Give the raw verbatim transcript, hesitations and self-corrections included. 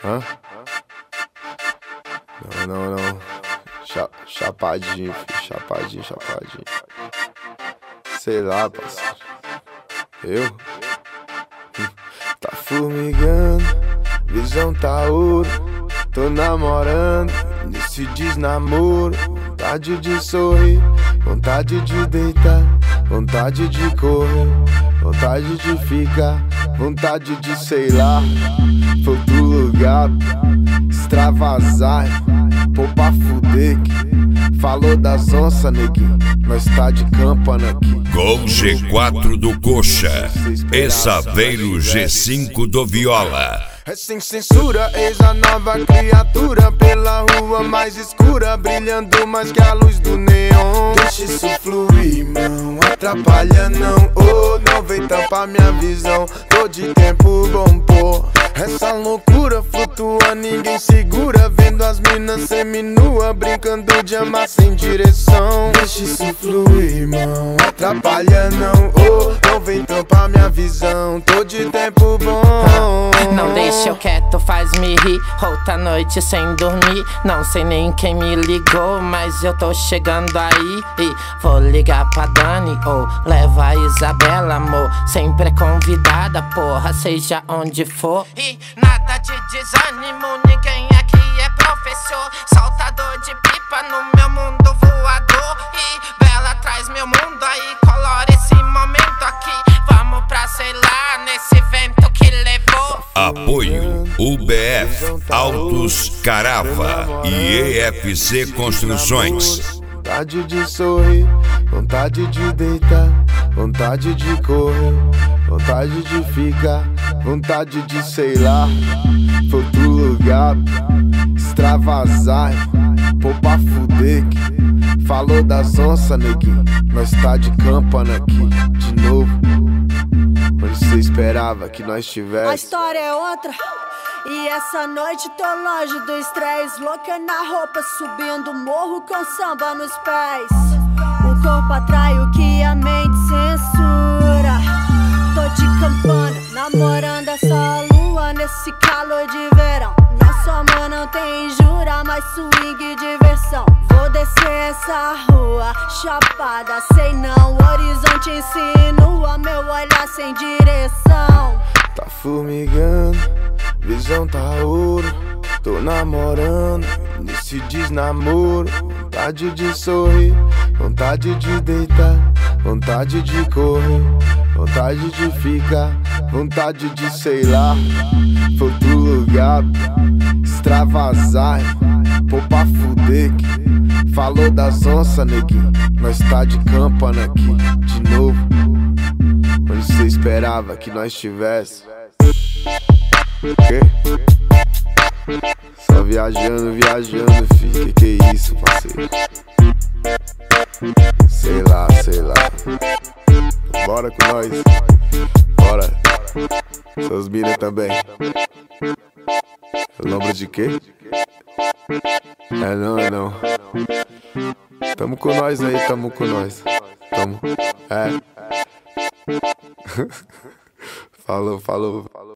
Hã? Não, não, não. Cha chapadinho, filho. Chapadinho, chapadinho. Sei lá, parceiro. Eu? Hum. Tá formigando, visão tá ouro. Tô namorando, nesse desnamoro. Vontade de sorrir, vontade de deitar, vontade de correr, vontade de ficar, vontade de sei lá. Foi pro lugar, extravasar, pô pra fuder que falou das onças, neguinho, nós tá de campana aqui. Com G quatro do Coxa e Saveiro G cinco do Viola. É sem censura, eis a nova criatura pela rua mais escura, brilhando mais que a luz do neon. Deixa isso fluir, não atrapalha não, oh, não vem tampar minha visão. Tô de tempo bom, pô. Essa loucura flutua, ninguém segura, vendo as minas seminua, brincando de amar sem direção. Deixa isso fluir, não atrapalha não, oh, não vem tampar minha visão. Tô de tempo bom. Não deixa eu quieto, faz-me rir. Outra noite sem dormir. Não sei nem quem me ligou, mas eu tô chegando aí. E vou ligar pra Dani ou leva a Isabela, amor. Sempre é convidada, porra, seja onde for. E nada de desânimo, ninguém aqui é professor. Soltador de pipa no meu mundo voador. E Bela traz meu mundo aí, colora esse momento aqui. Vamos pra, sei lá, nesse vento que levou. Apoio U B F Autos Carava e E F C Construções. Vontade de sorrir, vontade de deitar, vontade de correr, vontade de ficar, vontade de sei lá. Foi pro lugar, extravasar, pô pra fuder que falou das onças, neguinho, nós tá de campana aqui, de novo. Onde cê esperava que nós tivesse? A história é outra. E essa noite tô longe do estresse, louca na roupa, subindo morro com samba nos pés. O corpo atrai o que a mente censura. Tô de campana, namorando essa lua nesse calor de verão. Nosso amor não tem jura, mas swing e diversão. Vou descer essa rua, chapada, sei não. O horizonte insinua, meu olhar sem direção. Tá formigando, visão tá ouro. Tô namorando, nesse desnamoro. Vontade de sorrir, vontade de deitar, vontade de correr, vontade de ficar, vontade de sei lá. Foi pro lugar, extravasar, pô pra fuder que falou das onças, neguinho, nós tá de campana aqui, de novo. Onde cê esperava que nós tivesse? Quê? Só viajando, viajando, filho. Que que é isso, parceiro? Sei lá, sei lá. Bora com nós. Bora. Seus mina também. Lembra de quê? É não, é não. Tamo com nós aí, tamo com nós. Tamo. É. Falou, falou.